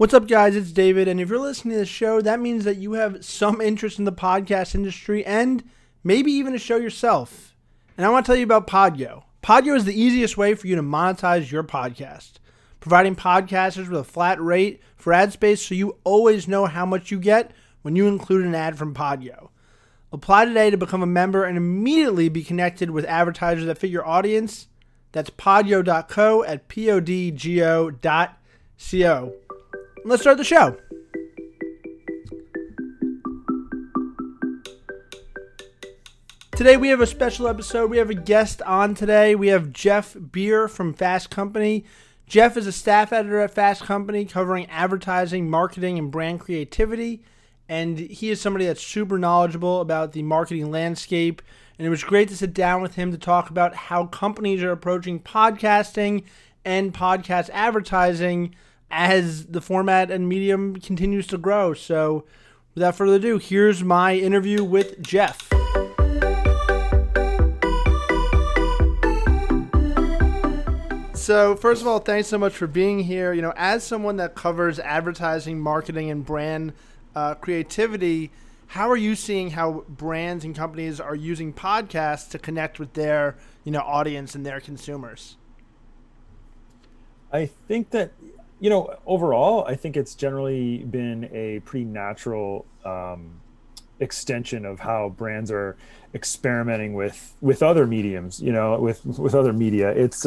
What's up, guys? It's David, and if you're listening to the show, that means that you have some interest in the podcast industry and maybe even a show yourself. And I want to tell you about Podgo. Podgo is the easiest way for you to monetize your podcast, providing podcasters with a flat rate for ad space so you always know how much you get when you include an ad from Podgo. Apply today to become a member and immediately be connected with advertisers that fit your audience. That's podgo.co at podgo.co. Let's start the show. Today we have a special episode. We have a guest on today. We have Jeff Beer from Fast Company. Jeff is a staff editor at Fast Company covering advertising, marketing, and brand creativity. And he is somebody that's super knowledgeable about the marketing landscape. And it was great to sit down with him to talk about how companies are approaching podcasting and podcast advertising as the format and medium continues to grow. So without further ado, here's my interview with Jeff. So first of all, thanks so much for being here. You know, as someone that covers advertising, marketing, and brand creativity, how are you seeing how brands and companies are using podcasts to connect with their, audience and their consumers? I think that, overall, I think it's generally been a pretty natural extension of how brands are experimenting with other mediums, with other media. It's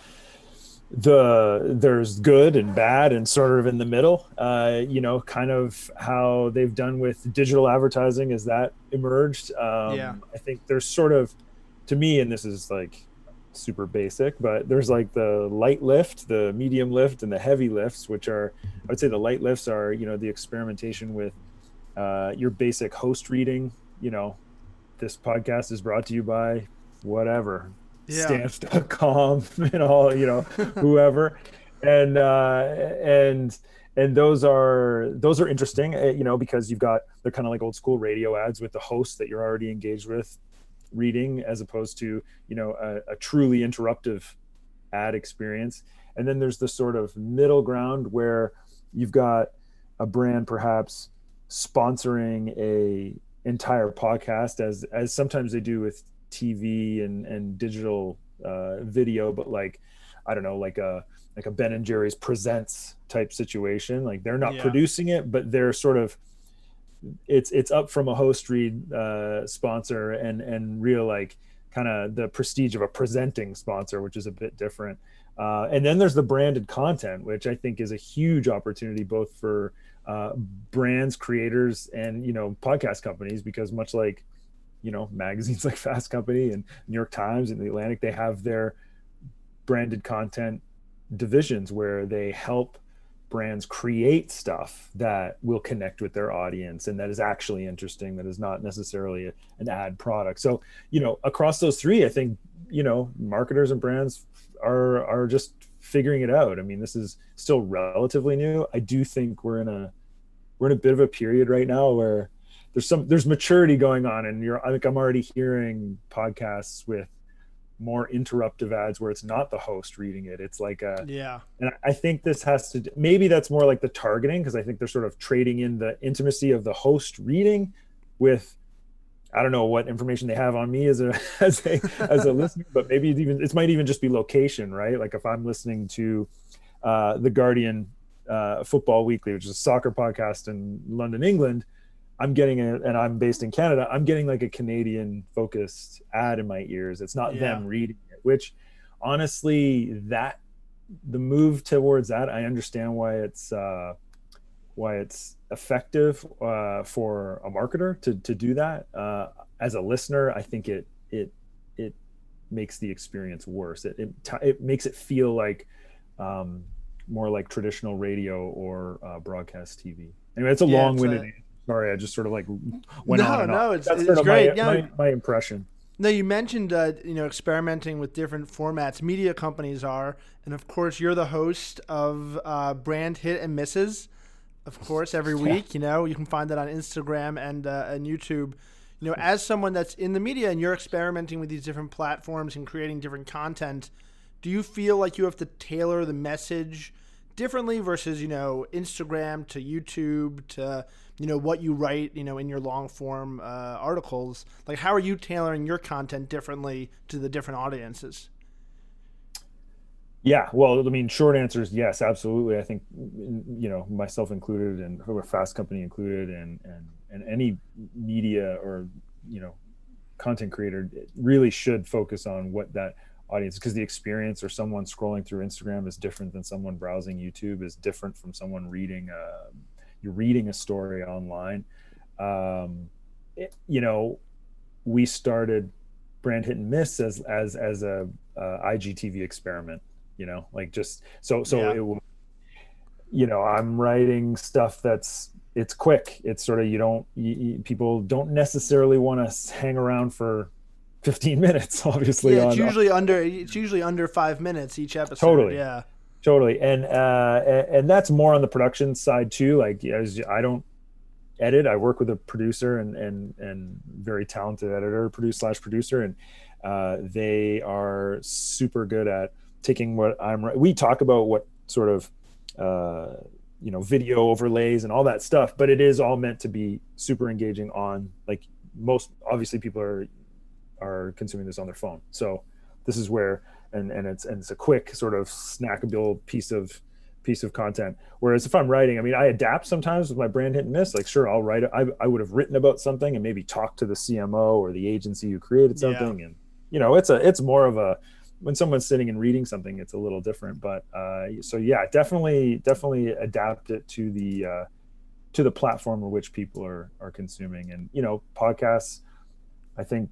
there's good and bad and sort of in the middle, kind of how they've done with digital advertising as that emerged. I think there's sort of, to me, and this is like super basic, but there's like the light lift, the medium lift, and the heavy lifts, which are, I would say the light lifts are, the experimentation with your basic host reading. This podcast is brought to you by whatever, stamps.com and all, whoever. And those are interesting, because they're kind of like old school radio ads with the host that you're already engaged with reading, as opposed to a truly interruptive ad experience. And then there's the sort of middle ground where you've got a brand perhaps sponsoring a entire podcast, as sometimes they do with TV and digital video, but like, I don't know, like a Ben and Jerry's Presents type situation. Like they're not producing it, but they're sort of, it's up from a host read sponsor and real, like, kind of the prestige of a presenting sponsor, which is a bit different. And then there's the branded content, which I think is a huge opportunity both for brands, creators, and podcast companies, because much like magazines like Fast Company and New York Times and The Atlantic, they have their branded content divisions where they help brands create stuff that will connect with their audience and that is actually interesting, that is not necessarily an ad product. So, across those three, I think, marketers and brands are just figuring it out. I mean, this is still relatively new. I do think we're in a bit of a period right now where there's maturity going on, and I'm already hearing podcasts with more interruptive ads where it's not the host reading it. It's like and I think this has to, maybe that's more like the targeting, because I think they're sort of trading in the intimacy of the host reading with, I don't know what information they have on me as a listener, but maybe it might even just be location, right? Like if I'm listening to The Guardian Football Weekly, which is a soccer podcast in London, England, and I'm based in Canada, I'm getting like a Canadian focused ad in my ears. It's not them reading it, which honestly, the move towards that, I understand why it's effective for a marketer to do that. As a listener, I think it makes the experience worse. It makes it feel like more like traditional radio or broadcast TV. Anyway, it's a long-winded answer. Sorry, I just sort of like went on and on. No, it's great. My impression. No, you mentioned experimenting with different formats. Media companies are, and of course, you're the host of Brand Hit and Misses. Of course, every week. You can find that on Instagram and YouTube. As someone that's in the media and you're experimenting with these different platforms and creating different content, do you feel like you have to tailor the message differently versus, Instagram to YouTube to, what you write, in your long form articles? Like, how are you tailoring your content differently to the different audiences? Yeah, well, I mean, short answer is yes, absolutely. I think, myself included, and Fast Company included, and any media or content creator really should focus on what that audience, because the experience, or someone scrolling through Instagram is different than someone browsing YouTube, is different from someone reading you're reading a story online. We started Brand Hit and Miss as a IGTV experiment, like just so Yeah. it will, I'm writing stuff it's quick. It's sort of, people don't necessarily want to hang around for 15 minutes, obviously. Yeah, it's usually under 5 minutes each episode. Totally. Yeah. Totally. And that's more on the production side too. Like, as I don't edit, I work with a producer and very talented editor, producer. And they are super good at taking what we talk about what sort of, video overlays and all that stuff, but it is all meant to be super engaging on, like, most obviously people are consuming this on their phone. So this is where, and it's a quick sort of snackable piece of content. Whereas if I'm writing, I mean, I adapt sometimes with my Brand Hit and Miss. Like, sure, I'll write it. I would have written about something and maybe talk to the CMO or the agency who created something. Yeah. And, it's more of a, when someone's sitting and reading something, it's a little different. But so yeah, definitely adapt it to the platform in which people are consuming. And, podcasts, I think,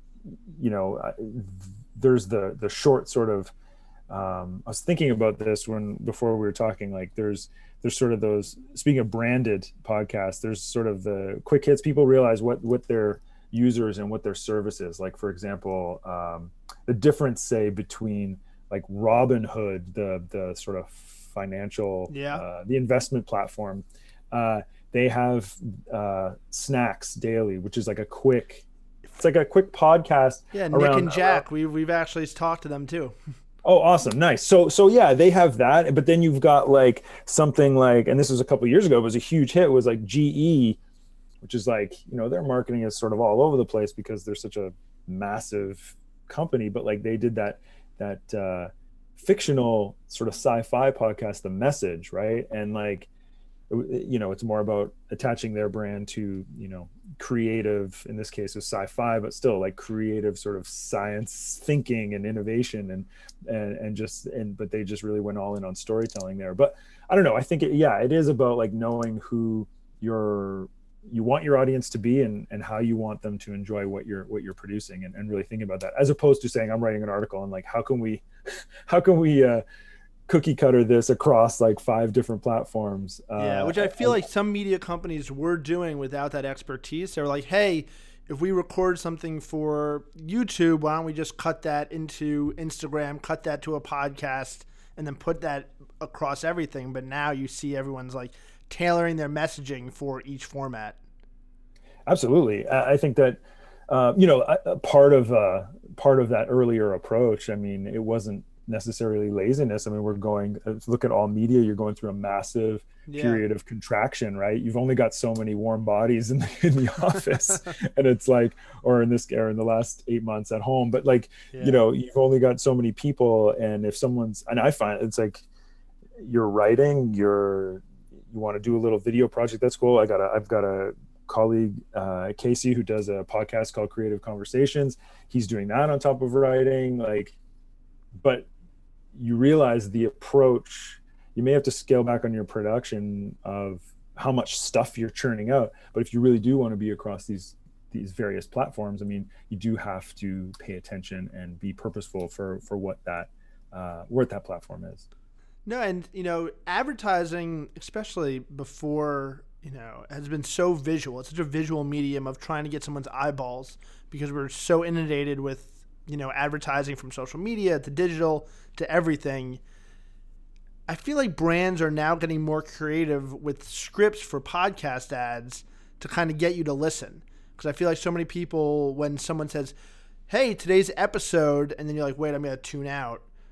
there's the short sort of, I was thinking about this before we were talking, like there's sort of those, speaking of branded podcasts, there's sort of the quick hits. People realize what their users and what their service is. Like, for example, the difference, say, between like Robinhood, the sort of financial, the investment platform, they have Snacks Daily, which is like a quick podcast. Yeah, Nick and Jack. We've actually talked to them too. Oh, awesome. Nice. So yeah, they have that. But then you've got like something like, and this was a couple of years ago, it was a huge hit, was like GE, which is like, their marketing is sort of all over the place because they're such a massive company. But like, they did that fictional sort of sci-fi podcast, The Message, right? And like, it's more about attaching their brand to, creative, in this case was sci-fi, but still like creative sort of science thinking and innovation but they just really went all in on storytelling there. But I don't know, I think it is about like knowing who you want your audience to be and how you want them to enjoy what you're producing, and really thinking about that, as opposed to saying, I'm writing an article and like, how can we cookie cutter this across like 5 different platforms. Which I feel like some media companies were doing without that expertise. They were like, hey, if we record something for YouTube, why don't we just cut that into Instagram, cut that to a podcast, and then put that across everything. But now you see everyone's like tailoring their messaging for each format. Absolutely. I think that, part of that earlier approach, I mean, it wasn't necessarily laziness. I mean, look at all media, you're going through a massive period of contraction, right? You've only got so many warm bodies in the office and it's like, or in the last 8 months at home, but like, you've only got so many people. And if and I find it's like, you're writing, you want to do a little video project, that's cool. I've got a colleague, Casey, who does a podcast called Creative Conversations. He's doing that on top of writing, like, but you realize the approach, you may have to scale back on your production of how much stuff you're churning out. But if you really do want to be across these various platforms, I mean, you do have to pay attention and be purposeful for what that platform is. No, and advertising, especially before, has been so visual. It's such a visual medium of trying to get someone's eyeballs, because we're so inundated with advertising, from social media to digital to everything. I feel like brands are now getting more creative with scripts for podcast ads to kind of get you to listen. Because I feel like so many people, when someone says, hey, today's episode, and then you're like, wait, I'm going to tune out.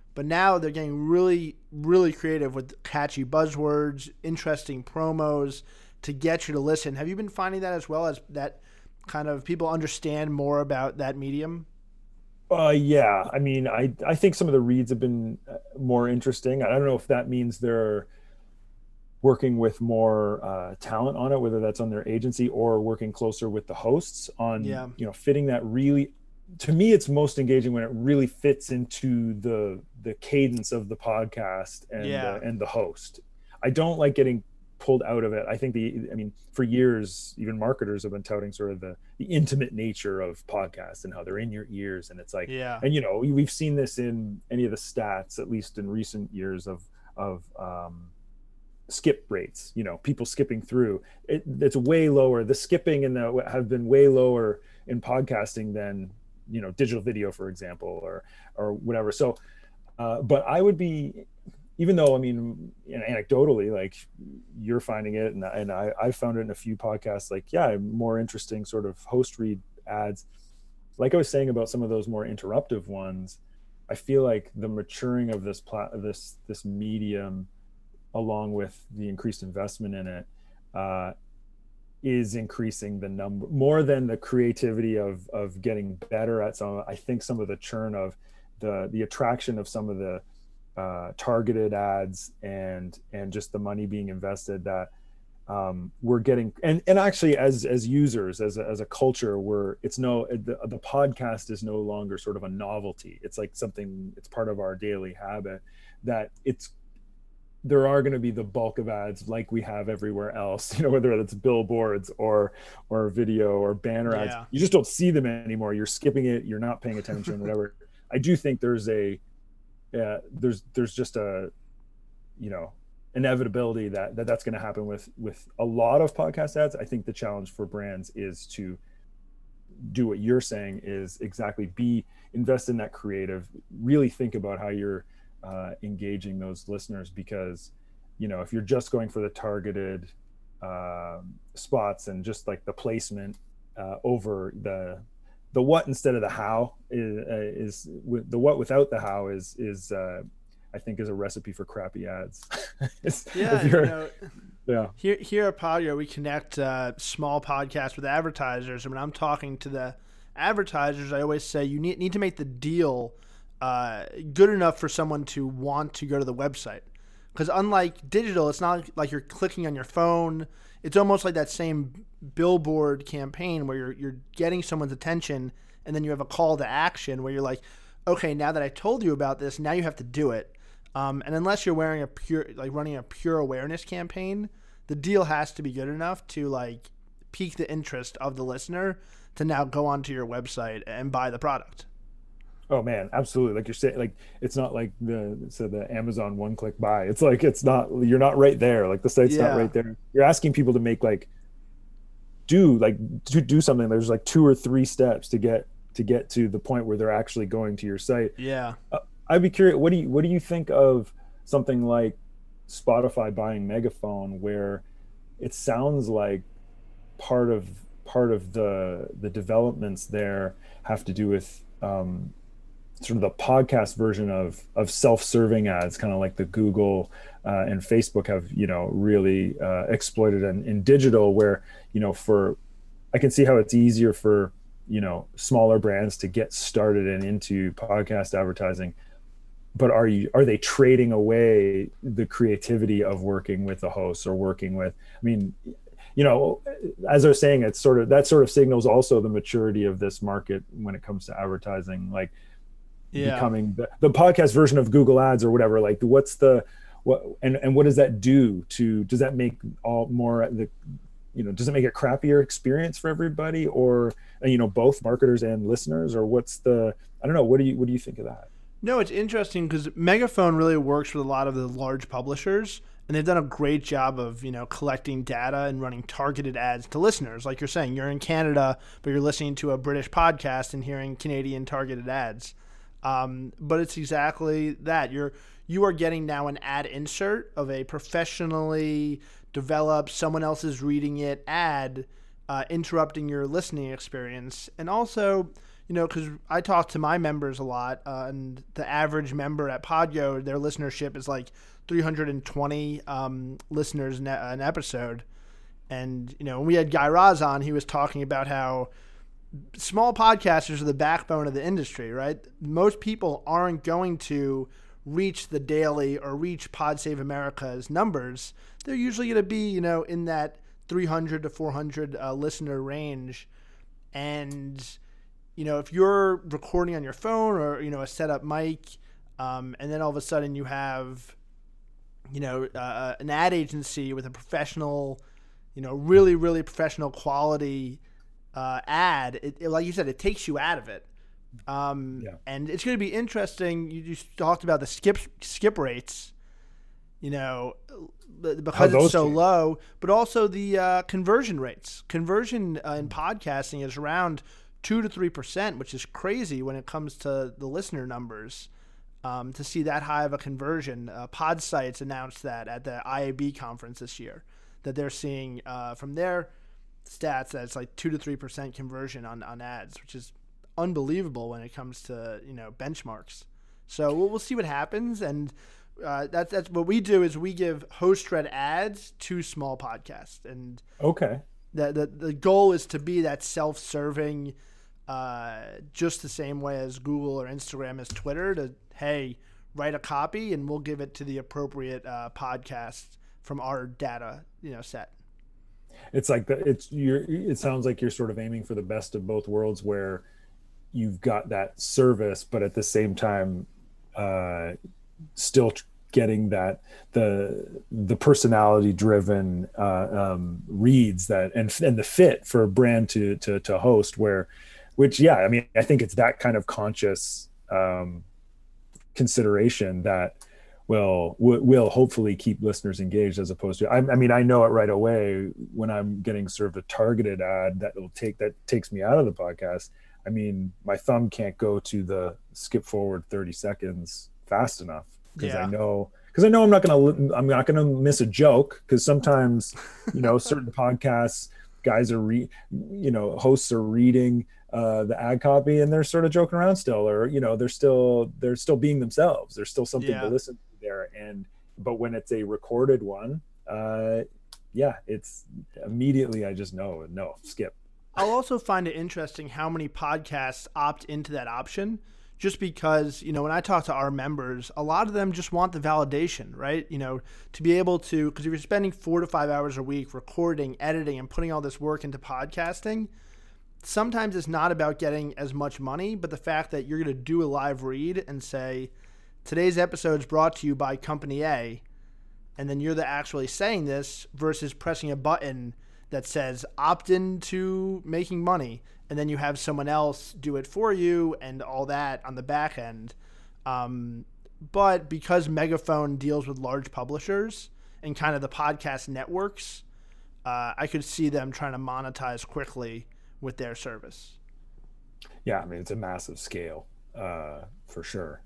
But now they're getting really, really creative with catchy buzzwords, interesting promos to get you to listen. Have you been finding that as well, as that kind of people understand more about that medium? Yeah. I mean, I think some of the reads have been more interesting. I don't know if that means they're working with more talent on it, whether that's on their agency or working closer with the hosts on, Yeah. fitting that really. To me, it's most engaging when it really fits into the cadence of the podcast Yeah. and the host. I don't like getting pulled out of it. I think for years, even marketers have been touting sort of the intimate nature of podcasts and how they're in your ears. And it's like, Yeah. and we've seen this in any of the stats, at least in recent years of skip rates, people skipping through it's way lower. The skipping have been way lower in podcasting than, digital video, for example, or whatever. So, but I would be, even though, anecdotally, like you're finding it, and I found it in a few podcasts, like, yeah, more interesting sort of host read ads. Like I was saying about some of those more interruptive ones, I feel like the maturing of this medium, along with the increased investment in it, is increasing the number more than the creativity of getting better at some. I think some of the churn of the attraction of some of the targeted ads and just the money being invested that we're getting, and actually as users, as a culture, the podcast is no longer sort of a novelty. It's like something, it's part of our daily habit, that there are going to be the bulk of ads like we have everywhere else, whether it's billboards or video or banner ads. Yeah. You just don't see them anymore. You're skipping it. You're not paying attention, whatever. I do think there's just a, inevitability that's going to happen with a lot of podcast ads. I think the challenge for brands is to do what you're saying, is exactly invest in that creative, really think about how you're engaging those listeners, because if you're just going for the targeted spots and just like the placement over the what instead of the how, is the what without the how is I think is a recipe for crappy ads. Yeah. Here at Podgo, we connect small podcasts with advertisers, and when I'm talking to the advertisers, I always say you need to make the deal good enough for someone to want to go to the website. Because unlike digital, it's not like you're clicking on your phone. It's almost like that same billboard campaign where you're getting someone's attention, and then you have a call to action where you're like, okay, now that I told you about this, now you have to do it. And unless you're running a pure awareness campaign, the deal has to be good enough to like pique the interest of the listener to now go onto your website and buy the product. Oh man, absolutely. Like you're saying, like it's not like the Amazon one-click buy. It's like you're not right there. Like the site's not right there. You're asking people to do something. There's like 2 or 3 steps to get to the point where they're actually going to your site. Yeah. I'd be curious. What do you think of something like Spotify buying Megaphone, where it sounds like part of the developments there have to do with sort of the podcast version of self-serving ads, kind of like the Google and Facebook have, really exploited in digital, where, I can see how it's easier for, smaller brands to get started and into podcast advertising. But are they trading away the creativity of working with the hosts or working with, as I was saying, it's that sort of signals also the maturity of this market when it comes to advertising, like becoming the podcast version of Google Ads or whatever. Like what does that do does that make does it make a crappier experience for everybody, or, both marketers and listeners, or I don't know. What do you think of that? No, it's interesting because Megaphone really works with a lot of the large publishers, and they've done a great job of, collecting data and running targeted ads to listeners. Like you're saying, you're in Canada, but you're listening to a British podcast and hearing Canadian targeted ads. But it's exactly that. You are getting now an ad insert of a professionally developed, someone else is reading it ad, interrupting your listening experience. And also, because I talk to my members a lot, and the average member at Podgo, their listenership is like 320 listeners an episode. And, when we had Guy Raz on, he was talking about how small podcasters are the backbone of the industry, right? Most people aren't going to reach the daily or reach Pod Save America's numbers. They're usually going to be, in that 300 to 400 listener range. And, if you're recording on your phone or, a setup mic, and then all of a sudden you have, an ad agency with a professional, really, really professional quality ad, it, like you said, it takes you out of it. And it's going to be interesting. You just talked about the skip rates, because it's so low, but also the conversion rates. Conversion in podcasting is around 2 to 3%, which is crazy when it comes to the listener numbers. To see that high of a conversion, Podsights announced that at the IAB conference this year, that they're seeing from their stats that it's like 2 to 3% conversion on ads, which is unbelievable when it comes to benchmarks. So we'll see what happens, and that's what we do is we give host-read ads to small podcasts, and the goal is to be that self-serving, just the same way as Google or Instagram as Twitter, to write a copy and we'll give it to the appropriate podcast from our data set. It's like it sounds like you're sort of aiming for the best of both worlds, where you've got that service, but at the same time, still getting that the personality driven reads that and the fit for a brand to host, I think it's that kind of conscious consideration that will hopefully keep listeners engaged, as opposed to I know it right away when I'm getting served a targeted ad that takes me out of the podcast. My thumb can't go to the skip forward 30 seconds fast enough, because I know I'm not gonna miss a joke, because sometimes certain podcasts guys are hosts are reading the ad copy and they're sort of joking around still, or they're still being themselves. There's still something to listen to there, but when it's a recorded one, it's immediately I just know skip. I'll also find it interesting how many podcasts opt into that option, just because, when I talk to our members, a lot of them just want the validation, right? To be able to, because if you're spending 4 to 5 hours a week recording, editing, and putting all this work into podcasting, sometimes it's not about getting as much money, but the fact that you're going to do a live read and say, today's episode is brought to you by Company A, and then you're actually saying this versus pressing a button that says opt into making money, and then you have someone else do it for you and all that on the back end. But because Megaphone deals with large publishers and kind of the podcast networks, I could see them trying to monetize quickly with their service. Yeah, it's a massive scale, for sure.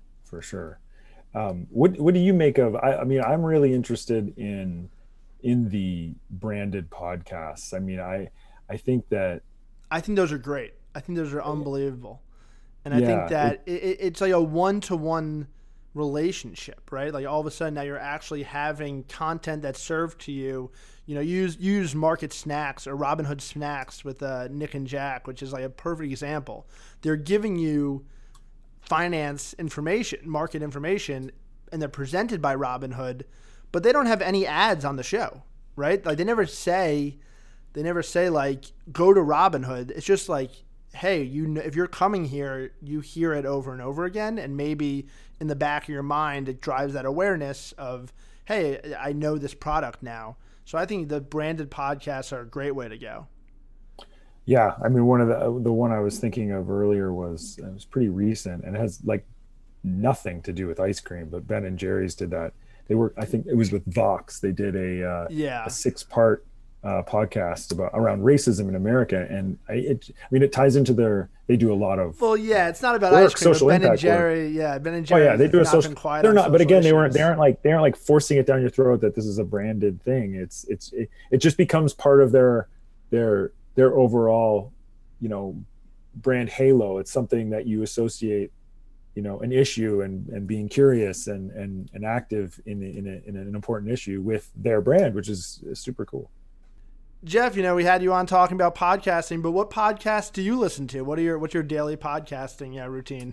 What do you make of? I'm really interested in the branded podcasts. I think those are great. I think those are unbelievable. And I think that it's like a one-to-one relationship, right? Like all of a sudden now you're actually having content that's served to you. Use Market Snacks or Robinhood Snacks with Nick and Jack, which is like a perfect example. They're giving you finance information, market information, and they're presented by Robinhood, but they don't have any ads on the show, right? Like they never say like, go to Robinhood. It's just like, hey, if you're coming here, you hear it over and over again, and maybe in the back of your mind, it drives that awareness of, hey, I know this product now. So I think the branded podcasts are a great way to go. Yeah, one of the one I was thinking of earlier was pretty recent, and it has like nothing to do with ice cream, but Ben and Jerry's did that. I think it was with Vox. They did a 6-part podcast around racism in America, and it ties into they do a lot of it's not about ice cream, but Ben and Jerry they do a social, they're not, but again, they aren't like forcing it down your throat that this is a branded thing. It just becomes part of their overall brand halo. It's something that you associate, an issue and being curious and active in an important issue with their brand, which is super cool. Jeff, we had you on talking about podcasting, but what podcasts do you listen to? What's your daily podcasting routine?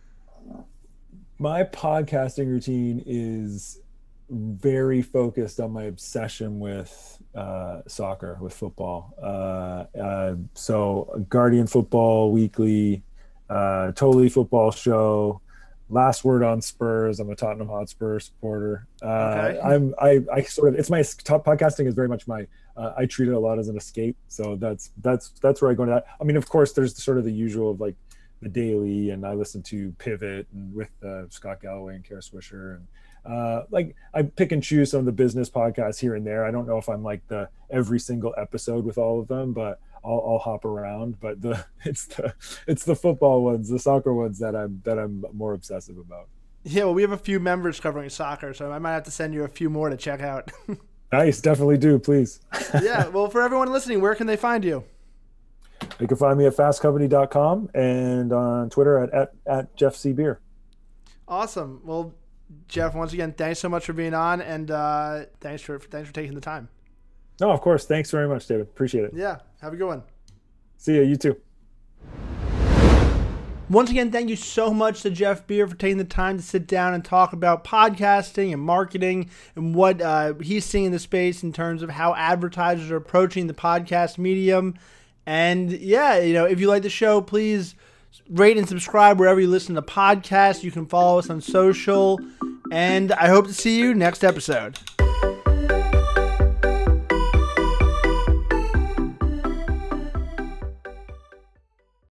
My podcasting routine is very focused on my obsession with soccer, with football. So Guardian Football Weekly, Totally Football Show, Last Word on Spurs. I'm a Tottenham Hotspur supporter. Okay. I sort of, it's my top podcasting is very much my, I treat it a lot as an escape. So that's where I go into that. I mean, of course, there's sort of the usual of like the Daily, and I listen to Pivot and with Scott Galloway and Kara Swisher, and like I pick and choose some of the business podcasts here and there. I don't know if I'm like the every single episode with all of them, but I'll hop around. But it's the football ones, the soccer ones that I'm more obsessive about. Yeah, well, we have a few members covering soccer, so I might have to send you a few more to check out. Nice, definitely do, please. Yeah, well, for everyone listening, where can they find you? You can find me at fastcompany.com and on Twitter at Jeff C. Beer. Awesome. Well, Jeff, once again, thanks so much for being on, and thanks for taking the time. No, of course. Thanks very much, David. Appreciate it. Yeah, have a good one. See ya. You too. Once again, thank you so much to Jeff Beer for taking the time to sit down and talk about podcasting and marketing and what he's seeing in the space in terms of how advertisers are approaching the podcast medium. And yeah, if you like the show, please rate and subscribe wherever you listen to podcasts. You can follow us on social. And I hope to see you next episode.